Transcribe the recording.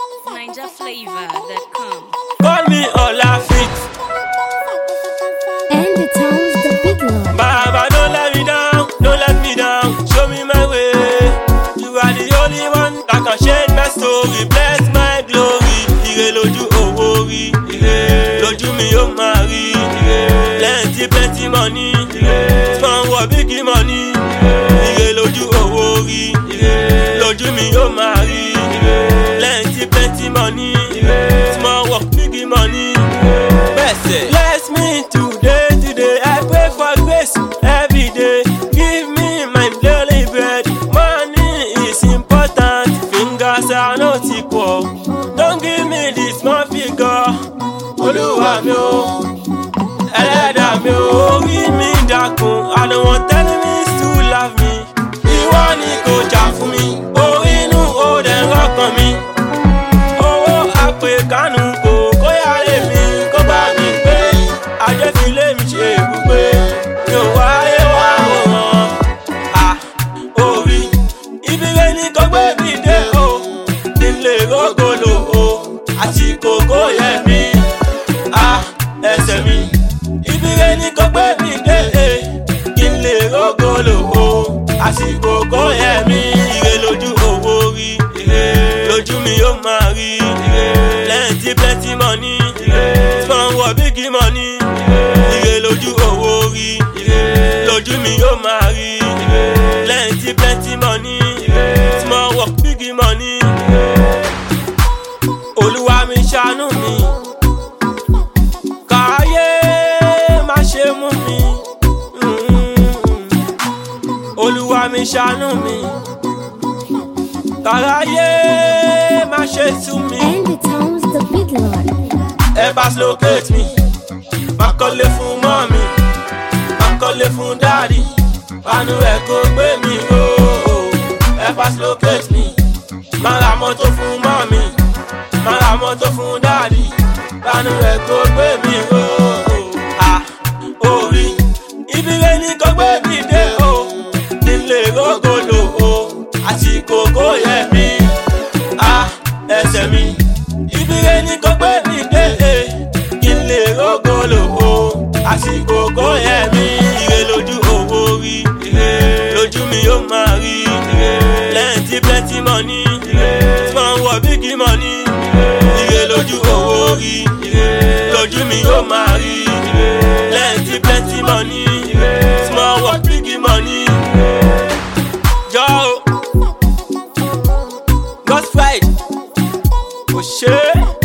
NinjaFlavor.com. Call me Olafit. And the town's the big lord. Baba, don't let me down, don't let me down. Show me my way. You are the only one that can change my story. Bless my glory. Ire lójú owó rí. Ire lójú mi ó máa rí. Ire plenty money. Small world big money. Ire lójú owó rí. Ire lójú mi ó máa rí. Plenty money. Small work big money. Bless me today. I pray for grace every day. Give me my daily bread. Money is important. Fingers are not equal. Don't give me this small figure. Olúwa mi o, Ẹlẹ́dàá mi o, orí mi dákun. I don't want enemies to love me. Ìwọ ni kò jà fún mi. Orí inú ó dẹ̀ rọ́kàn mi. Owó àpè kánú kò kóyà lé mi. Kó bá mi gbé. Ajé fi lé mi ṣe ibùgbé. Mi ò wáyé wá òràn. Orí ibi rẹ̀ ni kò gbé mi dé o. Ilé rògbòlò o. Àsìkò kò yẹ mí. Ẹsẹ̀ mi. Ibi rẹ̀ ni kò gbé mi dé. Ilé rògbòlò o. Àsìkò kò yẹ mí. Ire lójú owó rí. Ire lójú mi ó máa rí. Plenty money. Small world big money. Ire lójú owó rí. Lójú mi ó máa rí. Plenty money. Small work big money. Olúwa mi ṣàánú mi. Káyé má ṣe mú mi. Olúwa mi ṣàánú mi. Káráyé má ṣe sú mi. And the town's the big lord. Ẹ bá locate mi. Má kọ́lé fún mọ́mì. Má kọ́lé fún dáàdì. Pánú ẹ̀ kò gbé mi ró. Ẹ bá locate mi. Má ra mọ́tò fún mọ́mì. Má ra mọ́tò fún dáàdì. Pánú ẹ̀ kò gbé mi ró. Orí ibi rẹ̀ ni kò gbé mi dé o. Nílé rògbòlò o. Àsìkò kò yẹ mí. Ẹsẹ̀ mi. Ibi rẹ̀ ni kò gbé mi dé. Nílé rògbòlò o. Àsìkò kò yẹ mí. Ire lójú owó rí. Ire lójú mi ó máa rí. Plenty money. Small world big money. Ire lójú owó rí. Ire lójú mi ó máa rí. Plenty money. Small world big money. Yo, God's pride. Oh shit.